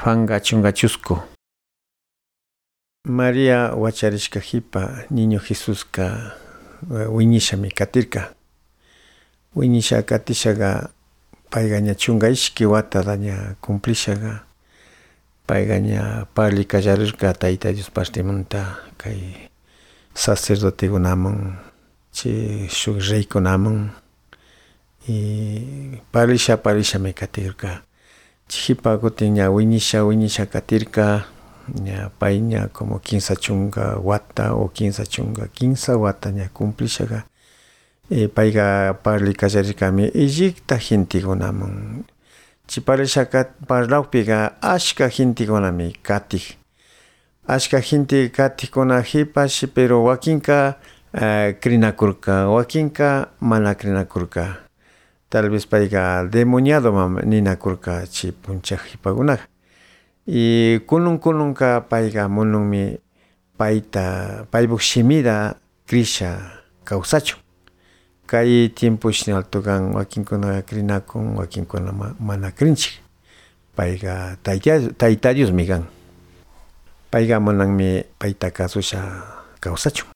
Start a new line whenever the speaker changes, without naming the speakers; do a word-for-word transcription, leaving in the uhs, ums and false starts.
Juanga chunga chusco. María wacharishka hipa niño Jesuska wiñishami katirka. Wiñisha katishaga payga chunga ishki wata ña cumplishaga payga ña parli kallarirka Tayta Dios partimunta kay sacerdotekunaman chay shuk reykunaman y parlisha parlishami katirka. Chihipa kutin ña wiñisha wiñisha katirka ña pay ña como quince chunga wata o quince chunga quince wata ña cumplishaga e payga parli kallarirkami illita gentikunaman chay parlishaka parlawpiga ashka gentikunami katik ashka gente katikuna hipash pero wakinka uh, krinakurka wakinka mana krinakurka tal vez payga demoniado ninakurka chay punchak hipakunaga y kunun kununka payga mununmi payta paybuk shimida krisha kawsachun kay tiempo shinaltukan wakinkuna krinakun wakinkuna mana krinchik payga Tayta Diosmi kan payga munanmi payta kasusha kawsachun.